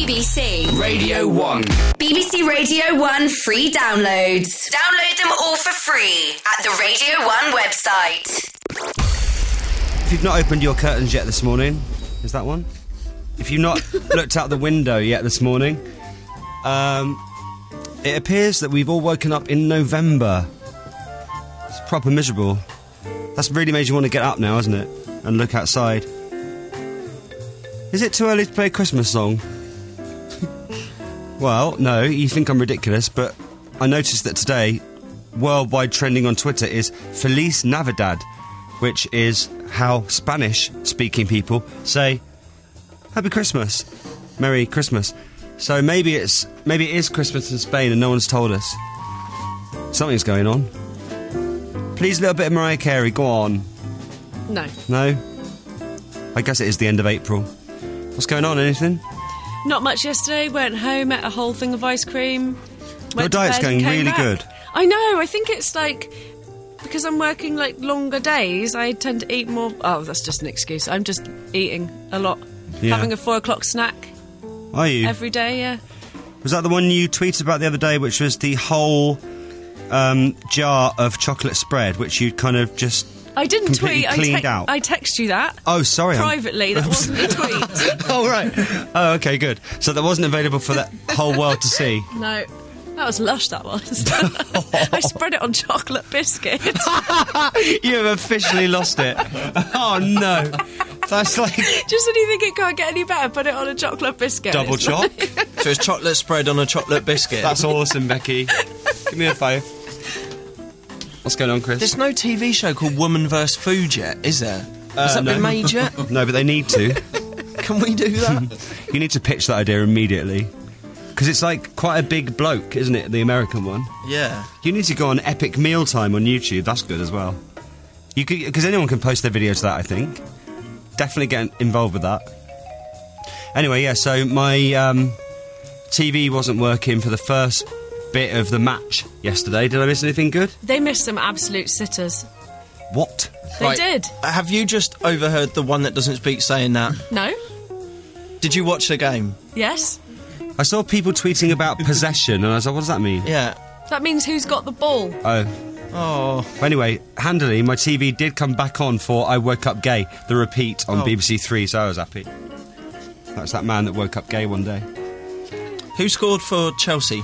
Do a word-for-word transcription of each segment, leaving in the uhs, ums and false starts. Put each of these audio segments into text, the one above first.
B B C Radio one. B B C Radio one free downloads. Download them all for free at the Radio one website. If you've not opened your curtains yet this morning, is that one? If you've not looked out the window yet this morning, um, it appears that we've all woken up in November. It's proper miserable. That's really made you want to get up now, hasn't it? And look outside. Is it too early to play a Christmas song? Well, no, you think I'm ridiculous, but I noticed that today, worldwide trending on Twitter is Feliz Navidad, which is how Spanish-speaking people say Happy Christmas, Merry Christmas. So maybe it's maybe it is Christmas in Spain and no one's told us. Something's going on. Please, a little bit of Mariah Carey, go on. No. No? I guess it is the end of April. What's going on, anything? Not much yesterday. Went home, ate a whole thing of ice cream. Your diet's going really good. I know, I think it's like... Because I'm working, like, longer days, I tend to eat more... Oh, that's just an excuse. I'm just eating a lot. Yeah. Having a four o'clock snack. Are you? Every day, yeah. Was that the one you tweeted about the other day, which was the whole um, jar of chocolate spread, which you kind of just... I didn't completely tweet. cleaned I, te- out. I text you that. Oh, sorry. Privately, I'm... that wasn't a tweet. Oh, right. Oh, OK, good. So that wasn't available for the whole world to see? No. That was lush, that was. I spread it on chocolate biscuits. You have officially lost it. Oh, no. That's like... Just when you think it can't get any better, put it on a chocolate biscuit. Double It's choc? like- So it's chocolate spread on a chocolate biscuit. That's awesome, Becky. Give me a five. What's going on, Chris? There's no T V show called Woman versus Food yet, is there? Uh, Has that no. been made yet? No, but they need to. Can we do that? You need to pitch that idea immediately. Because it's like quite a big bloke, isn't it, the American one? Yeah. You need to go on Epic Mealtime on YouTube. That's good as well. You could, because anyone can post their video to that, I think. Definitely get involved with that. Anyway, yeah, so my um, T V wasn't working for the first bit of the match yesterday. Did I miss anything good? They missed some absolute sitters. What? They Right. did. Have you just overheard the one that doesn't speak saying that? No? Did you watch the game? Yes? I saw people tweeting about possession, and I was like, what does that mean? Yeah. That means who's got the ball. Oh. Oh. Anyway, handily, my T V did come back on for I Woke Up Gay, the repeat on Oh. B B C Three, so I was happy. That's that man that woke up gay one day. Who scored for Chelsea?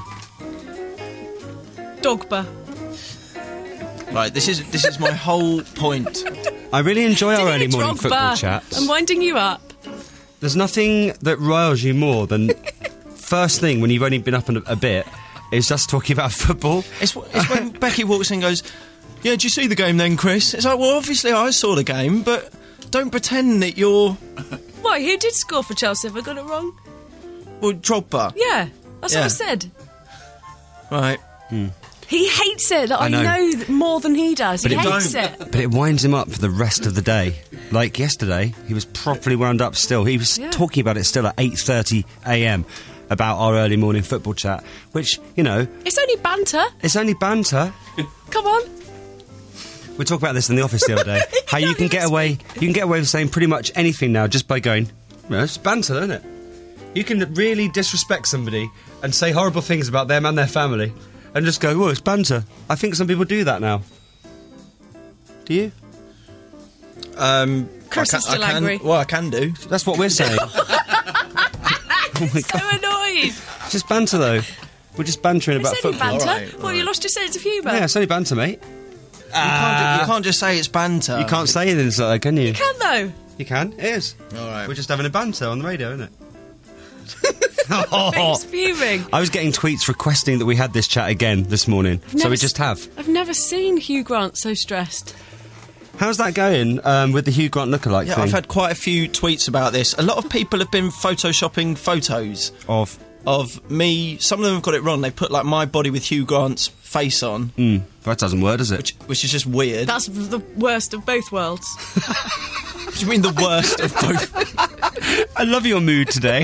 Dogba. Right, this is this is my whole point. I really enjoy our early Didier morning Drogba. football chats. I'm winding you up. There's nothing that riles you more than first thing when you've only been up a, a bit is just talking about football. It's, it's when Becky walks in and goes, yeah, did you see the game then, Chris? It's like, well, obviously I saw the game, but don't pretend that you're... Why, who did score for Chelsea? Have I got it wrong? Well, Drogba. Yeah, that's Yeah. what I said. Right. He hates it that I, I know. know th- more than he does. But he it hates don't. it. But it winds him up for the rest of the day. Like yesterday, he was properly wound up still. He was Yeah. talking about it still at eight thirty a m about our early morning football chat, which, you know, It's only banter. it's only banter. Come on. We talked about this in the office the other day. How you can't can even get away, you can get away with saying pretty much anything now just by going, well, it's banter, isn't it? You can really disrespect somebody and say horrible things about them and their family, and just go, well, it's banter. I think some people do that now. Do you? Um, Chris I is can, still I can, angry. Well, I can do. That's what we're saying. Oh my So God. annoyed. It's just banter, though. We're just bantering about It's only football. banter. All right, all well, you right. lost your sense of humour. Yeah, it's only banter, mate. You, can't ju- you can't just say it's banter. You can't say anything like that, can you? You can, though. You can. It is. All right. We're just having a banter on the radio, isn't it? But he's fuming. I was getting tweets requesting that we had this chat again this morning, so never we s- just have. I've never seen Hugh Grant so stressed. How's that going um, with the Hugh Grant lookalike Yeah, thing? I've had quite a few tweets about this. A lot of people have been photoshopping photos Of. of me. Some of them have got it wrong. They put, like, my body with Hugh Grant's face on, Mm, that doesn't work, does it? which, which is just weird. That's the worst of both worlds. What do you mean the worst of both? I love your mood today.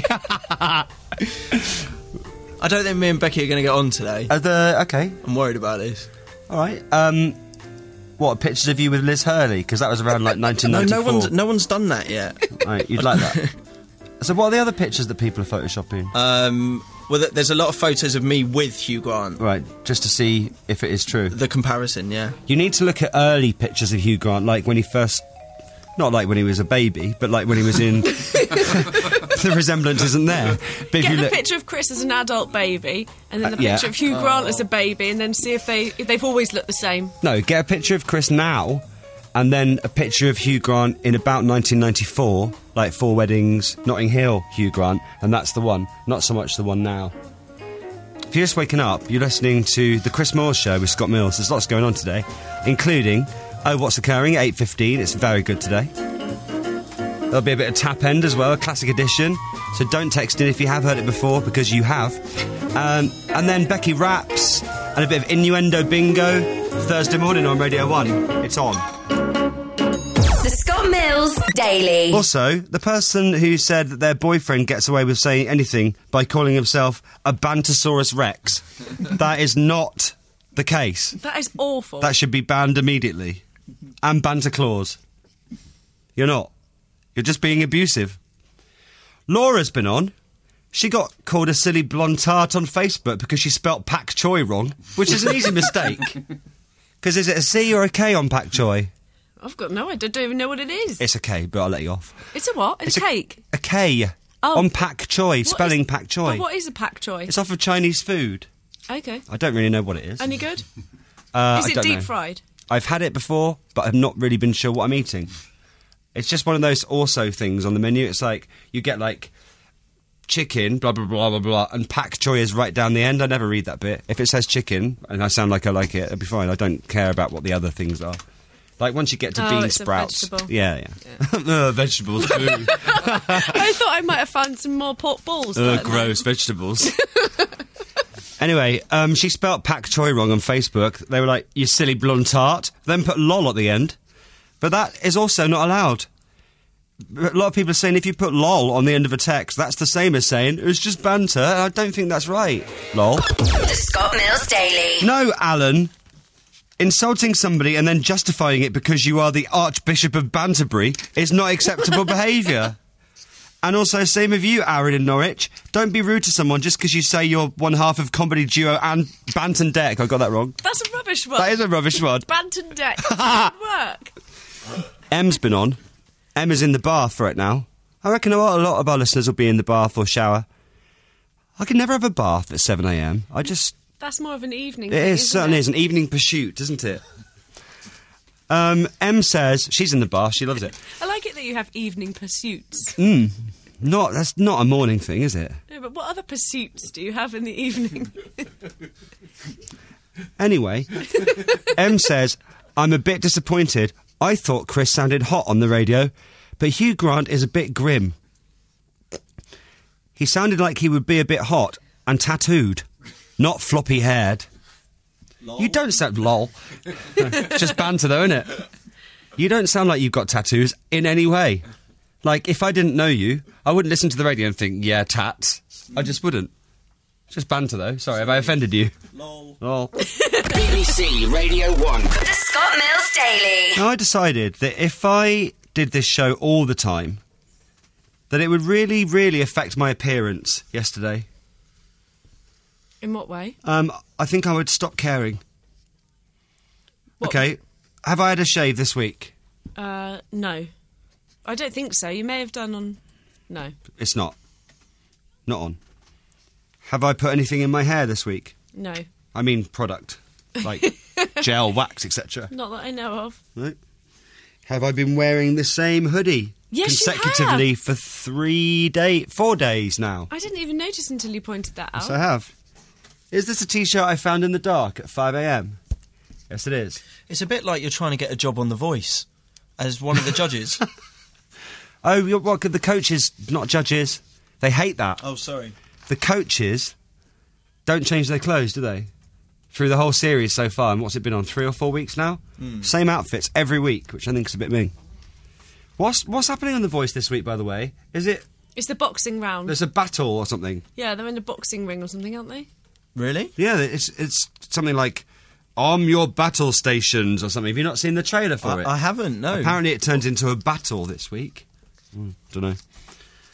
I don't think me and Becky are going to get on today. uh, the, okay, I'm worried about this. all right. Um, what, pictures of you with Liz Hurley? Because that was around, like, nineteen No, ninety-four. no one's no one's done that yet. Right, you'd like that? So what are the other pictures that people are photoshopping? Um, well, th- there's a lot of photos of me with Hugh Grant. Right, just to see if it is true. The comparison, yeah. You need to look at early pictures of Hugh Grant, like when he first... Not like when he was a baby, but like when he was in... The resemblance isn't there. But if Get you the look... picture of Chris as an adult baby, and then the Uh, yeah. picture of Hugh Grant as a baby, and then see if they if they've always looked the same. No, get a picture of Chris now, and then a picture of Hugh Grant in about nineteen ninety-four, like Four Weddings, Notting Hill Hugh Grant, and that's the one, not so much the one now. If you're just waking up, you're listening to The Chris Moore Show with Scott Mills. There's lots going on today, including Oh, What's Occurring at eight fifteen. It's very good today. There'll be a bit of Tap End as well, a classic edition. So don't text in if you have heard it before, because you have. Um, and then Becky Raps and a bit of Innuendo Bingo Thursday morning on Radio one. It's on. The Scott Mills Daily. Also, the person who said that their boyfriend gets away with saying anything by calling himself a Bantosaurus Rex. That is not the case. That is awful. That should be banned immediately. And Banter Claus. You're not. You're just being abusive. Laura's been on. She got called a silly blonde tart on Facebook because she spelt pak choi wrong, which is an easy mistake. Because is it a C or a K on pak choi? I've got no idea. I don't even know what it is. It's a K, but I'll let you off. It's a what? It's, It's a a- cake. A K Oh. on pak choi, What spelling is- pak choi. But what is a pak choi? It's off of Chinese food. Okay. I don't really know what it is. Any good? Uh, is I it don't deep know. fried? I've had it before, but I've not really been sure what I'm eating. It's just one of those also things on the menu. It's like, you get like chicken, blah, blah, blah, blah, blah, and pak choi is right down the end. I never read that bit. If it says chicken, and I sound like I like it, it'll be fine. I don't care about what the other things are. Like, once you get to Oh, bean it's a sprouts... vegetable. Yeah, yeah. uh, vegetables, boo. I thought I might have found some more pork balls. uh, but no. gross, vegetables. Anyway, um, she spelt pak choi wrong on Facebook. They were like, you silly blonde tart. Then put lol at the end. But that is also not allowed. A lot of people are saying if you put lol on the end of a text, that's the same as saying it's just banter. I don't think that's right. Lol. The Scott Mills Daily. No, Alan. Insulting somebody and then justifying it because you are the Archbishop of Banterbury is not acceptable behaviour. And also, same with you, Aaron in Norwich. Don't be rude to someone just because you say you're one half of comedy duo and Banton Deck. I got that wrong. That's a rubbish one. That is a rubbish one. Banton deck. Doesn't work. Em's been on. Emma's in the bath right now. I reckon a lot, a lot of our listeners will be in the bath or shower. I can never have a bath at seven a m. I just... That's more of an evening It thing, is, isn't certainly it? is. An evening pursuit, isn't it? Um, Em says... She's in the bath. She loves it. I like it that you have evening pursuits. Not... That's not a morning thing, is it? No, but what other pursuits do you have in the evening? Anyway, Em says, I'm a bit disappointed. I thought Chris sounded hot on the radio, but Hugh Grant is a bit grim. He sounded like he would be a bit hot and tattooed, not floppy-haired. You don't sound... Lol. It's just banter, though, isn't it? You don't sound like you've got tattoos in any way. Like, if I didn't know you, I wouldn't listen to the radio and think, yeah, tats. I just wouldn't. Just banter, though. Sorry, have I offended you? Lol. Lol. B B C Radio one. The Scott Mills Daily. Now, I decided that if I did this show all the time, that it would really, really affect my appearance yesterday. In what way? Um, I think I would stop caring. What- Okay, have I had a shave this week? Uh, no. I don't think so. You may have done on... No. It's not. Not on. Have I put anything in my hair this week? No. I mean product. Like gel, wax, et cetera. Not that I know of. No. Have I been wearing the same hoodie Yes, you consecutively have. for three days, four days now? I didn't even notice until you pointed that out. Yes, I have. Is this a T-shirt I found in the dark at five a m? Yes, it is. It's a bit like you're trying to get a job on The Voice as one of the judges. Oh, you're- what? The coaches, not judges. They hate that. Oh, sorry. The coaches don't change their clothes, do they? Through the whole series so far, and what's it been on, three or four weeks now? Same outfits every week, which I think is a bit mean. What's what's happening on The Voice this week, by the way? Is it It's the boxing round. there's a battle or something? Yeah, they're in a boxing ring or something, aren't they? Really? Yeah, it's it's something like "On Your Battle Stations" or something. Have you not seen the trailer for I, it? I haven't, no. Apparently, it turns into a battle this week. Mm, don't know.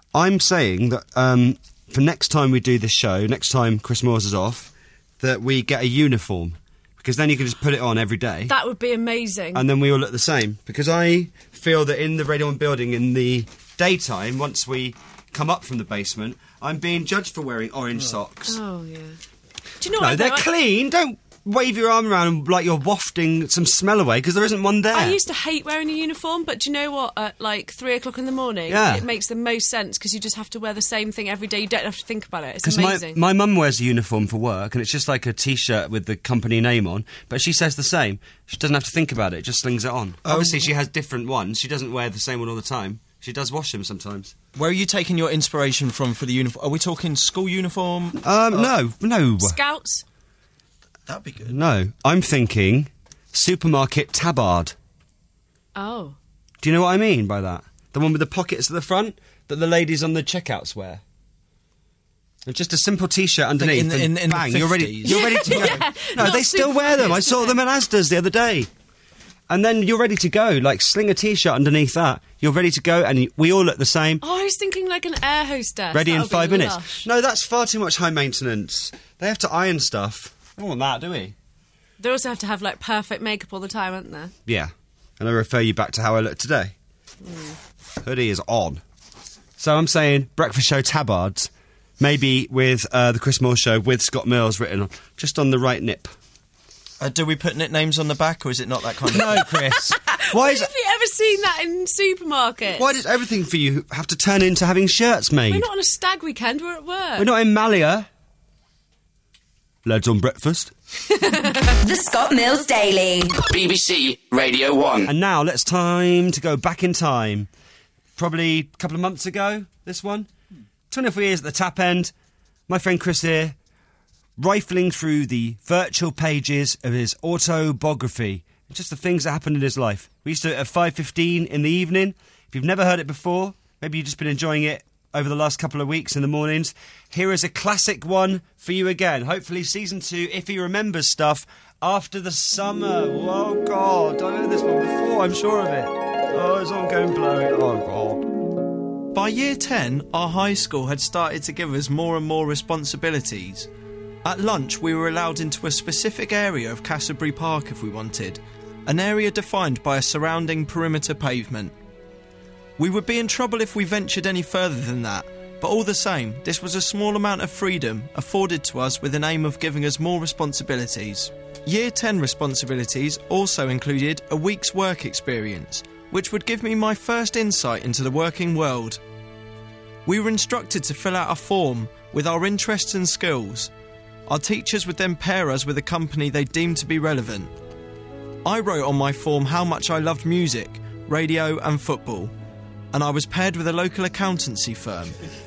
I'm saying that um, for next time we do this show, next time Chris Moores is off, that we get a uniform. Because then you can just put it on every day. That would be amazing. And then we all look the same. Because I feel that in the Radio one building, in the daytime, once we come up from the basement, I'm being judged for wearing orange socks. Oh, yeah. Do you know No, what? they're I, clean. Don't wave your arm around like you're wafting some smell away, because there isn't one there. I used to hate wearing a uniform, but do you know what? At like three o'clock in the morning, Yeah. it makes the most sense because you just have to wear the same thing every day. You don't have to think about it. It's Because my, amazing. my mum wears a uniform for work, and it's just like a T-shirt with the company name on, but she says the same. She doesn't have to think about it, just slings it on. Oh. Obviously, she has different ones. She doesn't wear the same one all the time. She does wash them sometimes. Where are you taking your inspiration from for the uniform? Are we talking school uniform? Um, no, no. Scouts. That'd be good. No. I'm thinking supermarket tabard. Oh. Do you know what I mean by that? The one with the pockets at the front that the ladies on the checkouts wear. It's just a simple T-shirt underneath. in the- and in- in the bang, you're ready. fifties. You're ready to go. Yeah, no, not they still wear them. I supermarkets. saw them at Asda's the other day. And then you're ready to go. Like, sling a T-shirt underneath that. You're ready to go, and y- we all look the same. Oh, I was thinking like an air hostess. Ready in That'll be five minutes. lush. No, that's far too much high maintenance. They have to iron stuff. We don't want that, do we? They also have to have like perfect makeup all the time, aren't they? Yeah. And I refer you back to how I look today. Hoodie is on. So I'm saying breakfast show tabards, maybe with uh, the Chris Moore show with Scott Mills written on, just on the right nip. Uh, do we put nicknames on the back, or is it not that kind of... No, Chris. Why is Have you ever seen that in supermarkets? why does everything for you have to turn into having shirts made? We're not on a stag weekend. We're at work. We're not in Malia. Lads on breakfast. The Scott Mills Daily. B B C Radio one. And now let's time to go back in time. Probably a couple of months ago, this one. twenty-four years at the tap end. My friend Chris here, rifling through the virtual pages of his autobiography. Just the things that happened in his life. We used to do it at five fifteen in the evening. If you've never heard it before, maybe you've just been enjoying it over the last couple of weeks in the mornings. Here is a classic one for you again. Hopefully season two, if he remembers stuff, after the summer. Oh, God. I know this one before, I'm sure of it. Oh, it's all going blurry. Oh, God. By year ten, our high school had started to give us more and more responsibilities. At lunch, we were allowed into a specific area of Castlebury Park if we wanted, an area defined by a surrounding perimeter pavement. We would be in trouble if we ventured any further than that, but all the same, this was a small amount of freedom afforded to us with an aim of giving us more responsibilities. Year ten responsibilities also included a week's work experience, which would give me my first insight into the working world. We were instructed to fill out a form with our interests and skills. Our teachers would then pair us with a company they deemed to be relevant. I wrote on my form how much I loved music, radio and football, and I was paired with a local accountancy firm.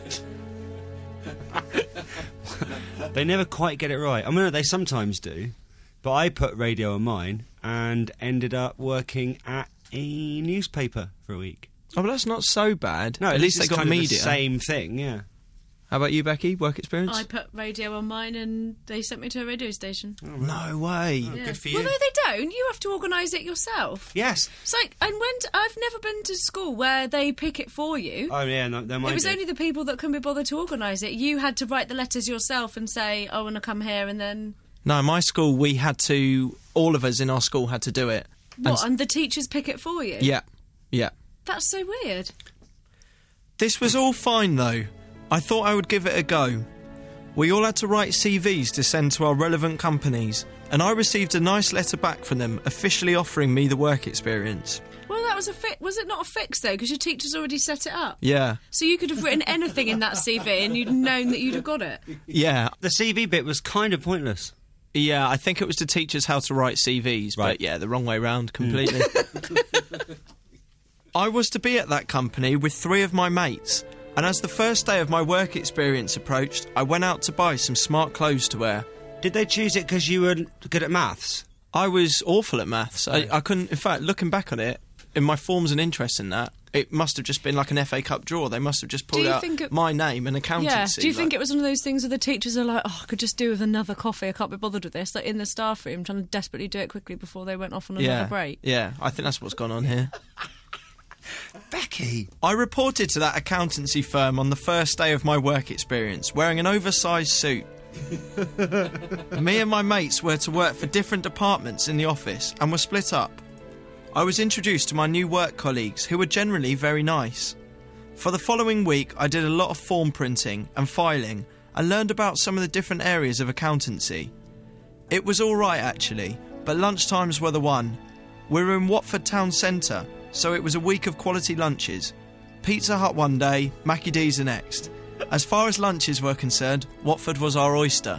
They never quite get it right. I mean, they sometimes do. But I put radio on mine and ended up working at a newspaper for a week. Oh, but that's not so bad. No, at least they it's got kind of media. the same thing, yeah. How about you, Becky? Work experience? I put radio on mine and they sent me to a radio station. No way. Yeah. good for you. Well, no, they don't. You have to organise it yourself. Yes. It's like, and when t- I've never been to school where they pick it for you. Oh, yeah, no, they might It was do. only the people that couldn't be bothered to organise it. You had to write the letters yourself and say, I want to come here, and then... No, my school, we had to... All of us in our school had to do it. What, And- and the teachers pick it for you? Yeah, yeah. That's so weird. This was all fine, though. I thought I would give it a go. We all had to write C Vs to send to our relevant companies, and I received a nice letter back from them officially offering me the work experience. Well, that was a fi- was it not a fix, though, because your teachers already set it up? Yeah, So you could have written anything in that C V and you'd known that you'd have got it. yeah, The C V bit was kind of pointless. yeah. I think it was to teach us how to write C Vs, Right. but yeah, the wrong way round completely. I was to be at that company with three of my mates, and as the first day of my work experience approached, I went out to buy some smart clothes to wear. Did they choose it because you were good at maths? I was awful at maths. I, I couldn't, in fact, looking back on it, in my forms and interest in that, it must have just been like an F A Cup draw. They must have just pulled you out think it- my name and accountancy. Yeah. Do you think like- it was one of those things where the teachers are like, oh, I could just do with another coffee, I can't be bothered with this, like in the staff room, trying to desperately do it quickly before they went off on another yeah, break? Yeah, I think that's what's gone on here. Becky. I reported to that accountancy firm on the first day of my work experience, wearing an oversized suit. Me and my mates were to work for different departments in the office and were split up. I was introduced to my new work colleagues, who were generally very nice. For the following week, I did a lot of form printing and filing and learned about some of the different areas of accountancy. It was all right, actually, but lunchtimes were the one. We were in Watford town centre, so it was a week of quality lunches. Pizza Hut one day, Mackie D's the next. As far as lunches were concerned, Watford was our oyster.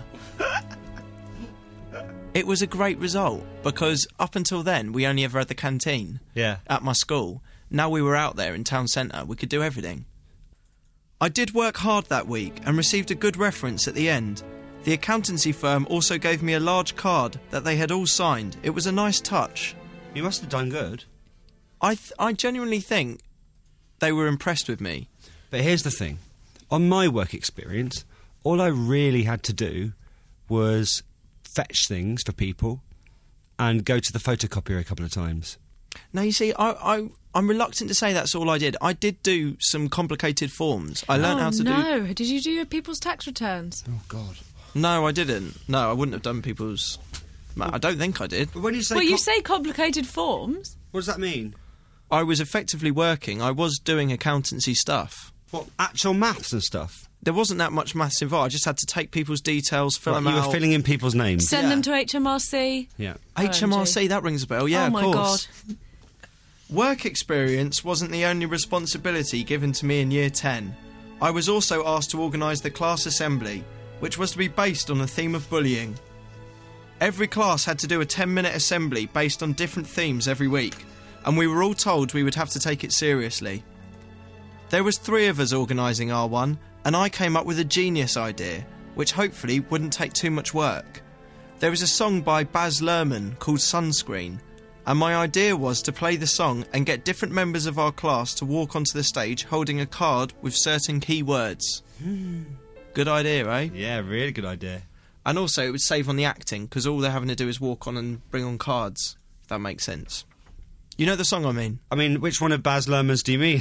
It was a great result, because up until then, we only ever had the canteen Yeah. at my school. Now we were out there in town centre, we could do everything. I did work hard that week and received a good reference at the end. The accountancy firm also gave me a large card that they had all signed. It was a nice touch. You must have done good. I th- I genuinely think they were impressed with me. But here's the thing. On my work experience, all I really had to do was fetch things for people and go to the photocopier a couple of times. Now, you see, I, I, I'm reluctant to say that's all I did. I did do some complicated forms. I learned oh, how to do... no. Did you do your people's tax returns? Oh, God. No, I didn't. No, I wouldn't have done people's... I don't think I did. But when you say... Well, you com- say complicated forms. What does that mean? I was effectively working. I was doing accountancy stuff. What, actual maths and stuff? There wasn't that much maths involved. I just had to take people's details, fill Right, them you out. were filling in people's names. Send Yeah. them to H M R C. Yeah. H M R C, O M G. that rings a bell. Yeah, oh, my of course. God. Work experience wasn't the only responsibility given to me in Year ten. I was also asked to organise the class assembly, which was to be based on the theme of bullying. Every class had to do a ten-minute assembly based on different themes every week, and we were all told we would have to take it seriously. There was three of us organising R one, and I came up with a genius idea, which hopefully wouldn't take too much work. There was a song by Baz Luhrmann called Sunscreen, and my idea was to play the song and get different members of our class to walk onto the stage holding a card with certain key words. Good idea, eh? Yeah, really good idea. And also it would save on the acting, because all they're having to do is walk on and bring on cards, if that makes sense. You know the song I mean? I mean, which one of Baz Luhrmann's do you mean?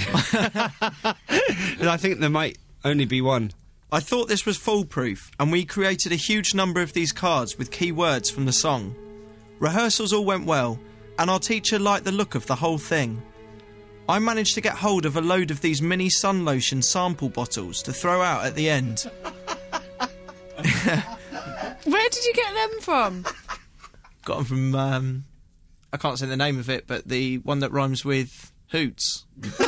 I think there might only be one. I thought this was foolproof, and we created a huge number of these cards with key words from the song. Rehearsals all went well, and our teacher liked the look of the whole thing. I managed to get hold of a load of these mini sun lotion sample bottles to throw out at the end. Where did you get them from? Got them from, um, I can't say the name of it, but the one that rhymes with hoots.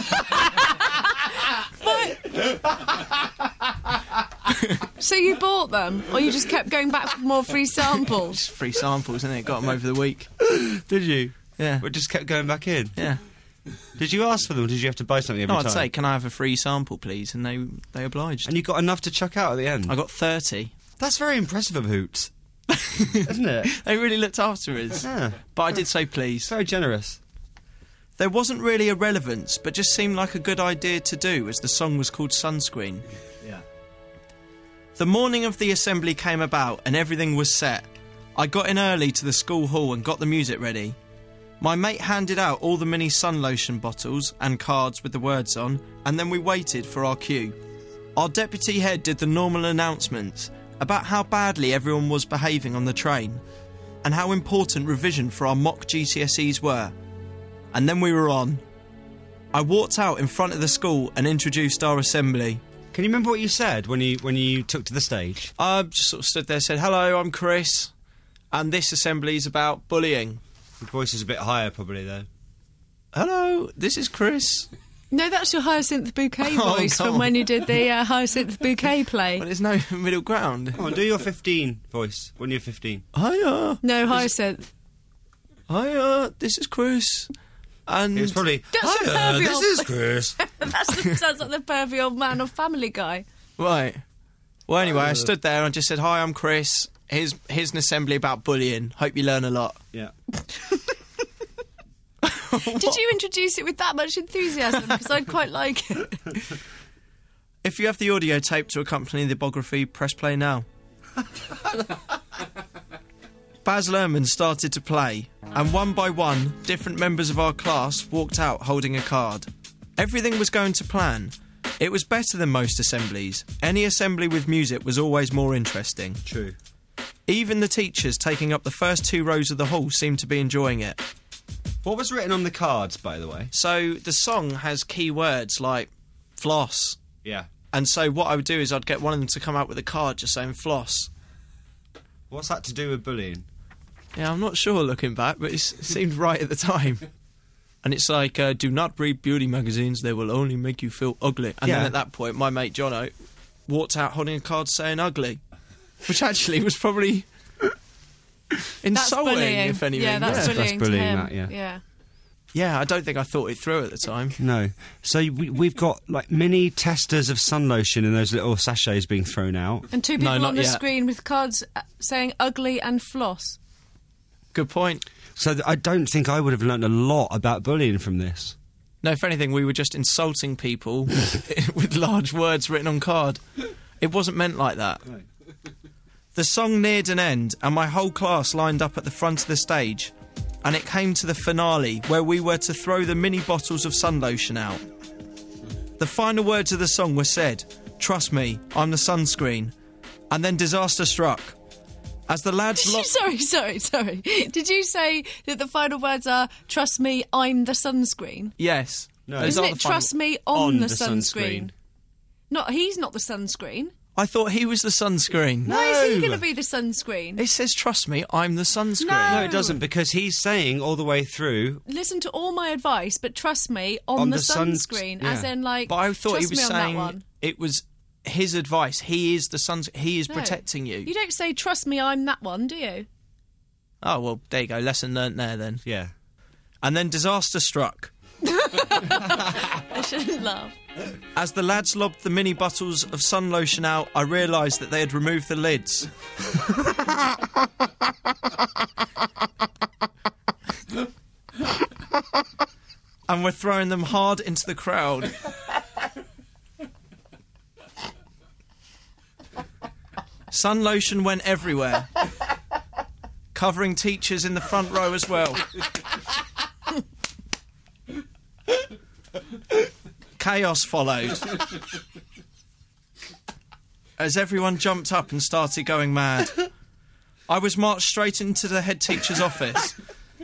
So you bought them, or you just kept going back for more free samples? Just free samples, isn't it? Got them over the week. Did you? Yeah. We just kept going back in. Yeah. Did you ask for them, or did you have to buy something every No, I'd time? say, can I have a free sample, please? And they they obliged. And you got enough to chuck out at the end? I got thirty. That's very impressive of Hoots. Isn't it? They really looked after us. Yeah. But I did say please. Very generous. There wasn't really a relevance, but just seemed like a good idea to do, as the song was called Sunscreen. Yeah. The morning of the assembly came about and everything was set. I got in early to the school hall and got the music ready. My mate handed out all the mini sun lotion bottles and cards with the words on, and then we waited for our cue. Our deputy head did the normal announcements about how badly everyone was behaving on the train, and how important revision for our mock G C S Es were. And then we were on. I walked out in front of the school and introduced our assembly. Can you remember what you said when you when you took to the stage? I just sort of stood there and said, hello, I'm Chris, and this assembly is about bullying. Your voice is a bit higher, probably, though. Hello, this is Chris. No, that's your Hyacinth Bouquet Oh, voice come from on. when you did the uh, Hyacinth Bouquet play. But there's no middle ground. Come on, do your fifteen voice when you're fifteen. Hiya, No, Hyacinth. hiya, this is Chris. And It was probably, That's "Hiya, a this pervy is old- Chris." That's the, sounds like the pervy old man of Family Guy. right. Well, anyway, I stood there and just said, hi, I'm Chris. Here's, here's an assembly about bullying. Hope you learn a lot. Yeah. Did you introduce it with that much enthusiasm? Because I'd quite like it. If you have the audio tape to accompany the biography, press play now. Baz Luhrmann started to play, and one by one, different members of our class walked out holding a card. Everything was going to plan. It was better than most assemblies. Any assembly with music was always more interesting. True. Even the teachers taking up the first two rows of the hall seemed to be enjoying it. What was written on the cards, by the way? So the song has key words like floss. Yeah. And so what I would do is I'd get one of them to come out with a card just saying floss. What's that to do with bullying? Yeah, I'm not sure looking back, but it's, it seemed right at the time. And it's like, uh, do not read beauty magazines, they will only make you feel ugly. And Yeah. then at that point, my mate Jono walked out holding a card saying ugly. Which actually was probably That's insulting, bullying. if anything. Yeah, that's Yeah. That's bullying, bullying, to him. that, yeah. yeah. Yeah, I don't think I thought it through at the time. No. So we, we've got like mini testers of sun lotion in those little sachets being thrown out. And two No, people not on the yet. screen with cards uh, saying ugly and floss. Good point. So th- I don't think I would have learnt a lot about bullying from this. No, if anything, we were just insulting people with large words written on card. It wasn't meant like that. The song neared an end, and my whole class lined up at the front of the stage. And it came to the finale, where we were to throw the mini bottles of sun lotion out. The final words of the song were said, "Trust me, I'm the sunscreen." And then disaster struck. As the lads... Did lo- you, sorry, sorry, sorry. Did you say that the final words are, trust me, I'm the sunscreen? Yes. No. Those Isn't are it, the final- trust me, on, On the, the sunscreen? sunscreen. No, he's not the sunscreen. I thought he was the sunscreen. Why is he No. going to be the sunscreen? It says, "Trust me, I'm the sunscreen." No. No, it doesn't, because he's saying all the way through... Listen to all my advice, but trust me, on, On the, the suns- sunscreen. yeah. As in, like, But I thought he trust was me on that saying one. it was his advice. He is the suns. He is No. protecting you. You don't say, trust me, I'm that one, do you? Oh well, there you go. Lesson learnt there then. Yeah. And then disaster struck. I shouldn't laugh. As the lads lobbed the mini bottles of sun lotion out, I realised that they had removed the lids. And were throwing them hard into the crowd. Sun lotion went everywhere, covering teachers in the front row as well. Chaos followed as everyone jumped up and started going mad. I was marched straight into the head teacher's office,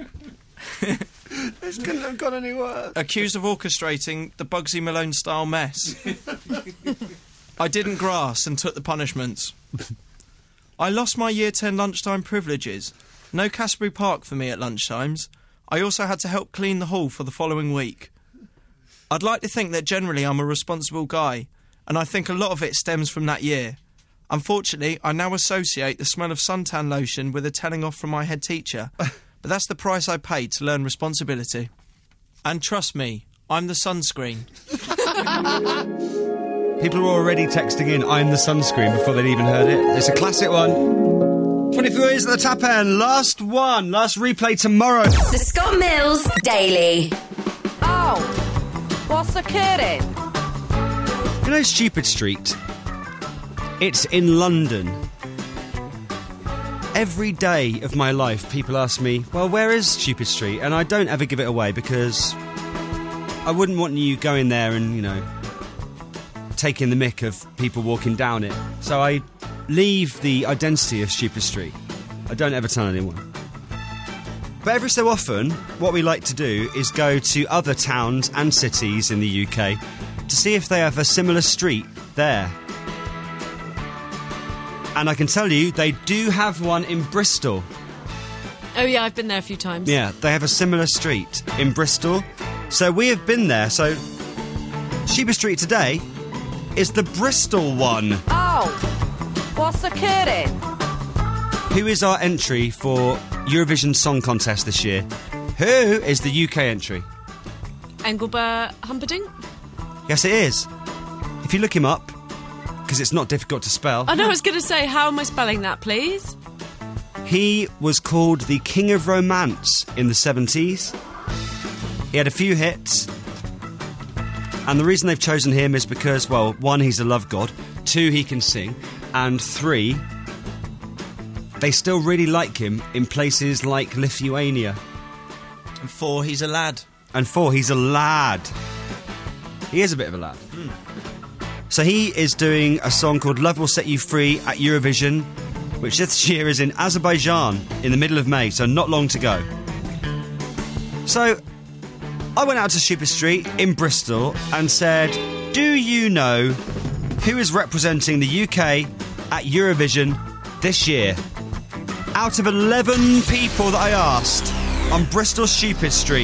This couldn't have gone any worse. accused of orchestrating the Bugsy Malone-style mess. I didn't grasp and took the punishments. I lost my year ten lunchtime privileges. No Casbury Park for me at lunchtimes. I also had to help clean the hall for the following week. I'd like to think that generally I'm a responsible guy, and I think a lot of it stems from that year. Unfortunately, I now associate the smell of suntan lotion with a telling off from my head teacher, but that's the price I paid to learn responsibility. And trust me, I'm the sunscreen. People are already texting in, I'm the sunscreen, before they'd even heard it. It's a classic one. twenty-four years at the tap end. Last one. Last replay tomorrow. The Scott Mills Daily. Oh, what's occurring? You know Stupid Street? It's in London. Every day of my life, people ask me, well, where is Stupid Street? And I don't ever give it away because I wouldn't want you going there and, you know, taking the mick of people walking down it. So I leave the identity of Stupid Street. I don't ever tell anyone. But every so often, what we like to do is go to other towns and cities in the U K to see if they have a similar street there. And I can tell you, they do have one in Bristol. Oh, yeah, I've been there a few times. Yeah, they have a similar street in Bristol. So we have been there. So Stupid Street today is the Bristol one. Oh, what's occurring? Who is our entry for Eurovision Song Contest this year? Who is the U K entry? Engelbert Humperdinck? Yes, it is. If you look him up, because it's not difficult to spell, I know, I was going to say, how am I spelling that, please? he was called the King of Romance in the seventies. He had a few hits. And the reason they've chosen him is because, well, one, he's a love god. Two, he can sing. And three, they still really like him in places like Lithuania. And four, he's a lad. And four, he's a lad. He is a bit of a lad. So he is doing a song called Love Will Set You Free at Eurovision, which this year is in Azerbaijan in the middle of May, so not long to go. So I went out to Super Street in Bristol and said, do you know who is representing the U K at Eurovision this year? Out of eleven people that I asked on Bristol Stupid Street,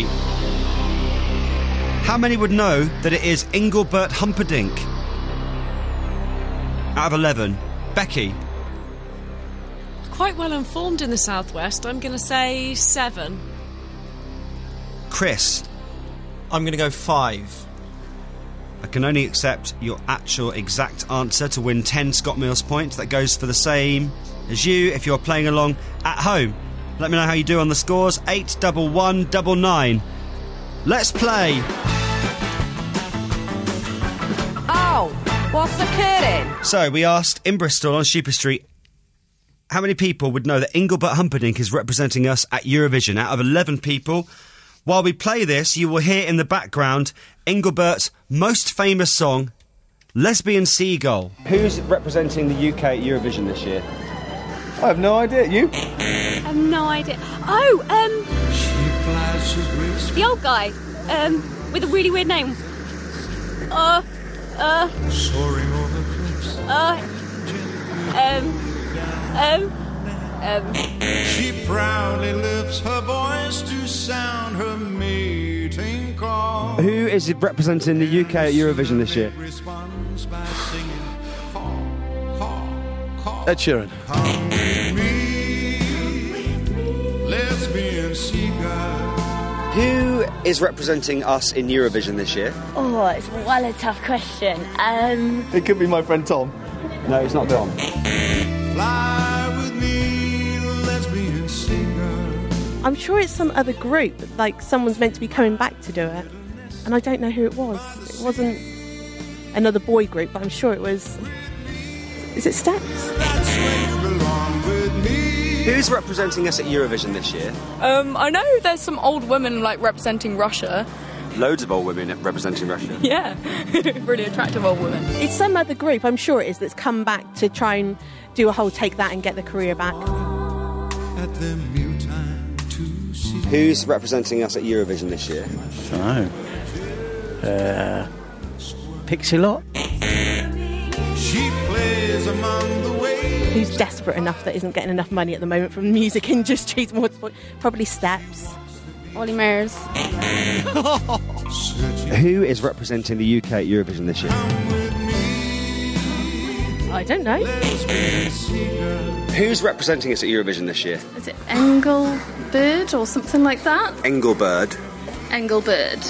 how many would know that it is Engelbert Humperdinck? Out of eleven. Becky? Quite well informed in the Southwest. I'm going to say seven. Chris? I'm going to go five. I can only accept your actual exact answer to win ten Scott Mills points. That goes for the same as you if you're playing along at home. Let me know how you do on the scores. eight double one double nine. Let's play. Oh, what's occurring? So we asked in Bristol on Super Street how many people would know that Engelbert Humperdinck is representing us at Eurovision. Out of eleven people. While we play this, you will hear in the background Engelbert's most famous song, Lesbian Seagull. Who's representing the U K at Eurovision this year? I have no idea. You? I have no idea. Oh, um, the old guy, um, with a really weird name. Uh, uh, uh, um, um, um. She proudly lifts her voice to sound her mating call. Who is representing the U K at Eurovision this year? Responds by singing, call, call, call. Ed Sheeran. Come with me, lesbian seagull. Who is representing us in Eurovision this year? Oh, it's well a tough question. Um, It could be my friend Tom. No, it's not Tom. Fly with me, lesbian seagull. I'm sure it's some other group, like someone's meant to be coming back to do it. And I don't know who it was. It wasn't another boy group, but I'm sure it was... Is it Steps? That's where you belong with me. Who's representing us at Eurovision this year? Um, I know there's some old women, like, representing Russia. Loads of old women representing Russia. Yeah, really attractive old women. It's some other group, I'm sure it is, that's come back to try and do a whole take that and get the career back. At the mute time to see. Who's representing us at Eurovision this year? I don't know. Uh, Pixie Lot? She plays among the waves. Who's desperate enough that isn't getting enough money at the moment from the music industry? Probably Steps. Ollie Murs. Who is representing the U K at Eurovision this year? I don't know. Who's representing us at Eurovision this year? Is it Engelbert or something like that? Engelbert. Engelbert.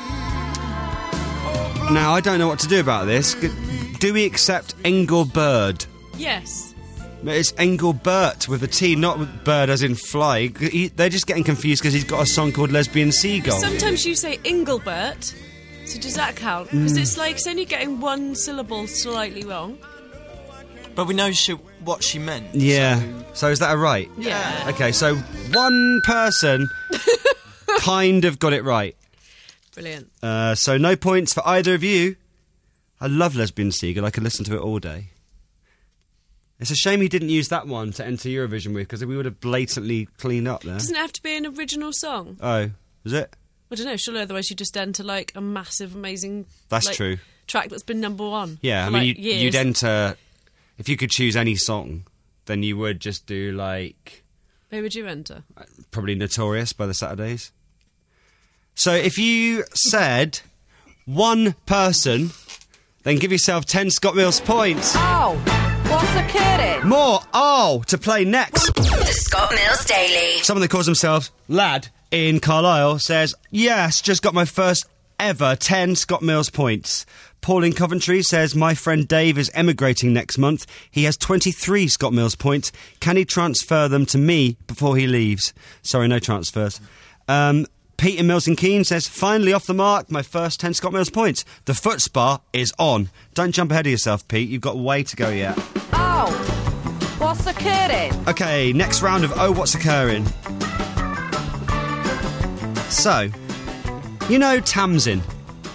Now, I don't know what to do about this. Do we accept Engelbert? Yes. It's Engelbert with a T, not with bird as in fly. He, they're just getting confused because he's got a song called Lesbian Seagull. Sometimes you say Engelbert, so does that count? Because it's like it's only getting one syllable slightly wrong. But we know she, what she meant. Yeah. So. So is that a right? Yeah. Okay, so one person kind of got it right. Brilliant. Uh, so no points for either of you. I love Lesbian Seagull. I could listen to it all day. It's a shame he didn't use that one to enter Eurovision with, because we would have blatantly cleaned up there. Doesn't it have to be an original song? Oh, is it? I don't know, surely otherwise you just enter like a massive, amazing That's like, true. track that's been number one. Yeah, I for, mean, like, you, years. you'd enter... If you could choose any song, then you would just do, like... Who would you enter? Probably Notorious by the Saturdays. So if you said one person, then give yourself ten Scott Mills points. Oh, what's occurring? More oh to play next. The Scott Mills Daily. Someone that calls themselves Lad in Carlisle says, yes, just got my first ever ten Scott Mills points. Paul in Coventry says, my friend Dave is emigrating next month. He has twenty-three Scott Mills points. Can he transfer them to me before he leaves? Sorry, no transfers. Um... Pete in Milton Keynes says, finally off the mark, my first ten Scott Mills points. The foot spa is on. Don't jump ahead of yourself, Pete. You've got a way to go yet. Oh, what's occurring? Okay, next round of Oh, What's Occurring. So, you know Tamsin?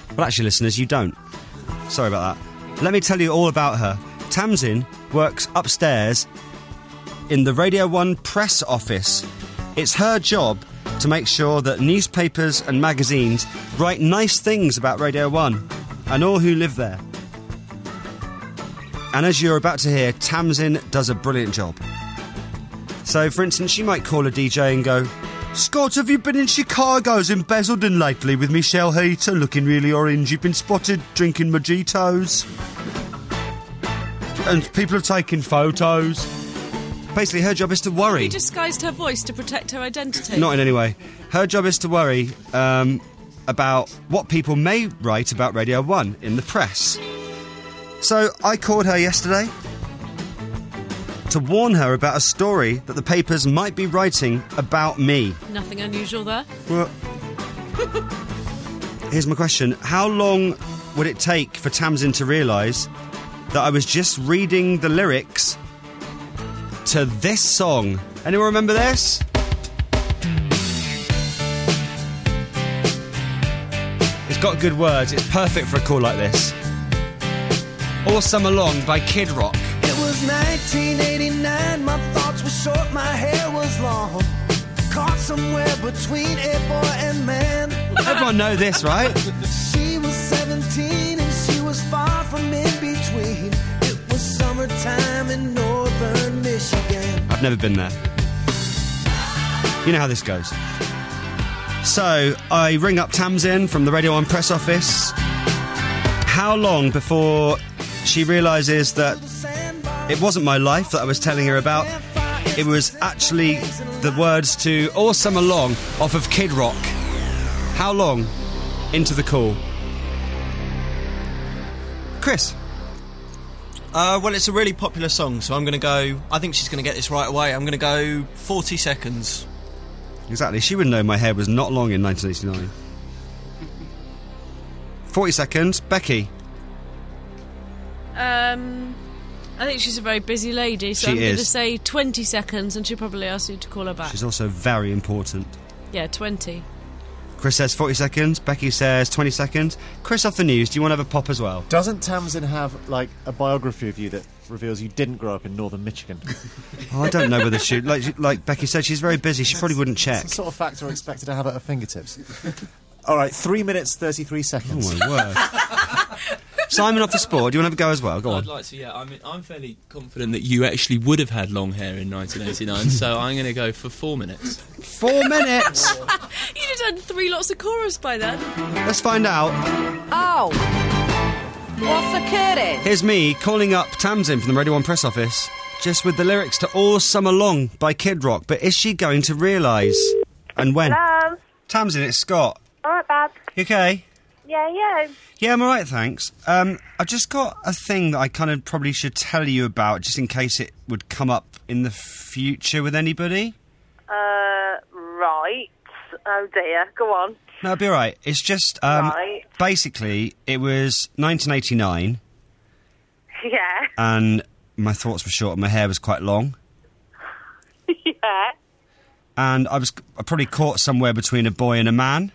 Well, actually, listeners, you don't. Sorry about that. Let me tell you all about her. Tamsin works upstairs in the Radio one press office. It's her job to make sure that newspapers and magazines write nice things about Radio one and all who live there. And as you're about to hear, Tamsin does a brilliant job. So, for instance, she might call a D J and go, Scott, have you been in Chicago's in Basildon lately with Michelle Heater looking really orange? You've been spotted drinking mojitos. And people have taken photos. Basically, her job is to worry. She disguised her voice to protect her identity. Not in any way. Her job is to worry um, about what people may write about Radio one in the press. So I called her yesterday to warn her about a story that the papers might be writing about me. Nothing unusual there. Well, here's my question. How long would it take for Tamsin to realise that I was just reading the lyrics to this song? Anyone remember this? It's got good words. It's perfect for a call like this. All Summer Long by Kid Rock. It was nineteen eighty-nine, my thoughts were short, my hair was long. Caught somewhere between a boy and man. Everyone know this, right? She was seventeen and she was far from in between. It was summertime in northern Michigan. I've never been there. You know how this goes. So, I ring up Tamsin from the Radio one press office. How long before she realises that it wasn't my life that I was telling her about? It was actually the words to All Summer Long off of Kid Rock. How long into the call? Chris? Uh, well, it's a really popular song, so I'm going to go... I think she's going to get this right away. I'm going to go forty seconds. Exactly. She would know my hair was not long in nineteen eighty-nine. forty seconds. Becky? Um, I think she's a very busy lady, so She I'm going to is. say twenty seconds, and she'll probably ask you to call her back. She's also very important. Yeah, twenty. Chris says forty seconds. Becky says twenty seconds. Chris, off the news, do you want to have a pop as well? Doesn't Tamsin have, like, a biography of you that reveals you didn't grow up in northern Michigan? Oh, I don't know whether she... Like, like Becky said, she's very busy. She probably wouldn't check. It's the sort of fact are expected to have at her fingertips. All right, three minutes, thirty-three seconds. Oh, my word. Simon off the sport, do you want to have a go as well? Go on. I'd like to, yeah. I mean, I'm fairly confident that you actually would have had long hair in nineteen eighty-nine, so I'm going to go for four minutes. Four minutes? You'd have done three lots of chorus by then. Let's find out. Oh, what's occurring? Here's me calling up Tamsin from the Radio one press office, just with the lyrics to All Summer Long by Kid Rock. But is she going to realise? And when? Hello. Tamsin, it's Scott. All right, Bob. You okay? Yeah, yeah. Yeah, I'm alright, thanks. Um, I just got a thing that I kind of probably should tell you about, just in case it would come up in the future with anybody. Uh, right. Oh dear. Go on. No, it'll be alright. It's just, um, Right. basically, it was nineteen eighty-nine, Yeah. and my thoughts were short and my hair was quite long. Yeah. And I was I probably caught somewhere between a boy and a man.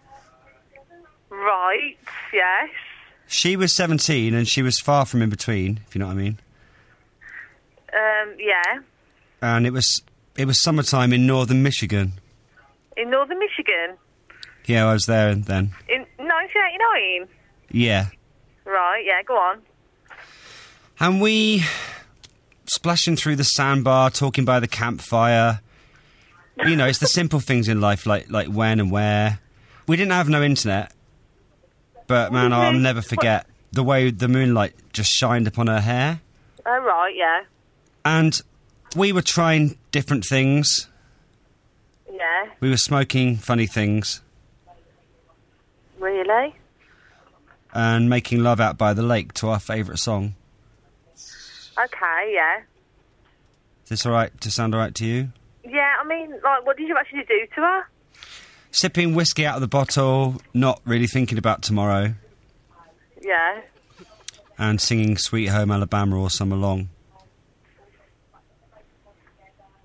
Right. Yes. She was seventeen and she was far from in between, if you know what I mean. Um. Yeah. And it was it was summertime in northern Michigan. In northern Michigan. Yeah, I was there then. In nineteen eighty-nine. Yeah. Right. Yeah. Go on. And we splashing through the sandbar, talking by the campfire. You know, it's the simple things in life, like like when and where. We didn't have no internet, but man, I'll never forget the way the moonlight just shined upon her hair. Oh right. Yeah. And we were trying different things. Yeah. We were smoking funny things Really? and making love out by the lake to our favourite song. Okay. Yeah. Is this all right to sound all right to you? Yeah. I mean, like, what did you actually do to her? Sipping whiskey out of the bottle, not really thinking about tomorrow, Yeah. and singing Sweet Home Alabama all summer long.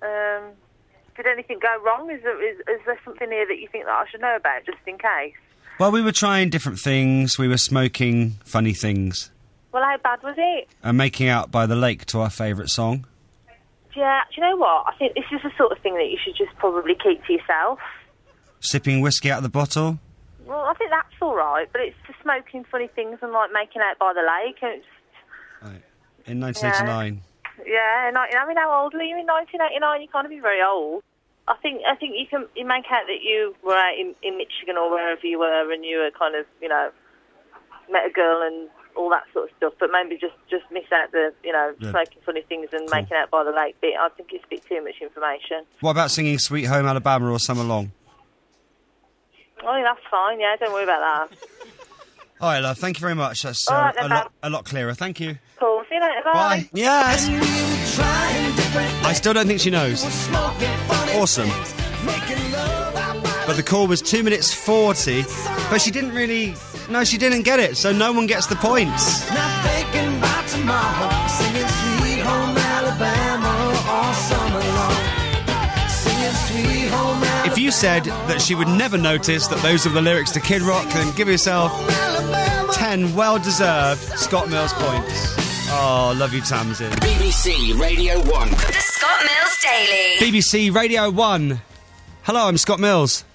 Um. Did anything go wrong? Is there, is, is there something here that you think that I should know about, just in case? Well, we were trying different things. We were smoking funny things. Well, how bad was it? And making out by the lake to our favourite song. Yeah, do you know what? I think this is the sort of thing that you should just probably keep to yourself. Sipping whiskey out of the bottle. Well, I think that's all right, but it's just smoking funny things and, like, making out by the lake. And it's, Right. In nineteen eighty-nine. yeah, and I, I mean, how old were you in nineteen eighty-nine? You can't be very old. I think I think you can you make out that you were out in, in Michigan or wherever you were, and you were kind of, you know, met a girl and all that sort of stuff, but maybe just, just miss out the, you know, Yeah. smoking funny things and Cool. making out by the lake bit. I think it's a bit too much information. What about singing Sweet Home Alabama or Summer Long? Oh, that's fine, yeah, don't worry about that. All right, love, thank you very much. That's uh, All right, a, then, lot, Bob. a lot clearer. Thank you. Cool, see you later, bye. Bye. Yes. I still don't think she knows. Awesome. But the call was two minutes forty, but she didn't really... No, she didn't get it, so no one gets the points. Not thinking about tomorrow, singing Sweet Home Alabama all summer long. Singing Sweet Home Alabama. If you said that she would never notice that those are the lyrics to Kid Rock, then give yourself ten well-deserved Scott Mills points. Oh, love you, Tamsin. B B C Radio one. The Scott Mills Daily. B B C Radio one. Hello, I'm Scott Mills.